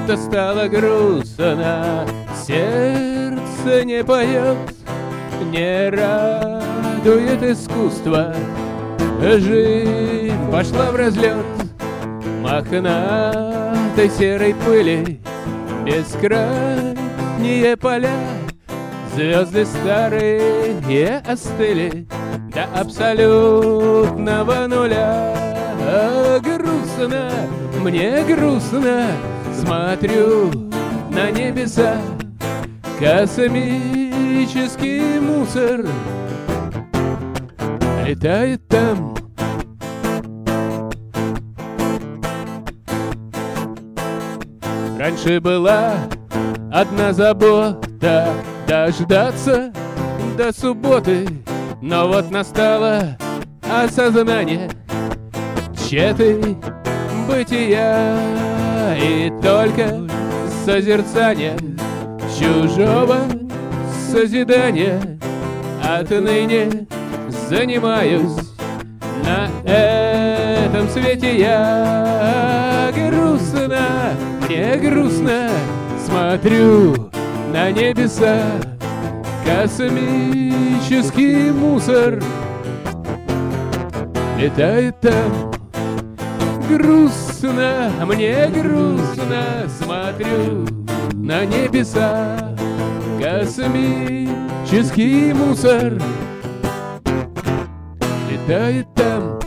что-то стало грустно, сердце не поет, не радует искусство. Жизнь пошла в разлет мохнатой серой пыли, бескрайние поля, звезды старые остыли до абсолютного нуля. Грустно, мне грустно, смотрю на небеса, космический мусор летает там. Раньше была одна забота — дождаться до субботы, но вот настало осознание тщеты бытия, и только созерцанием чужого созидания отныне занимаюсь на этом свете я. Грустно, мне грустно, смотрю на небеса, космический мусор летает там. Грустно, мне грустно, смотрю на небеса, космический мусор летает там.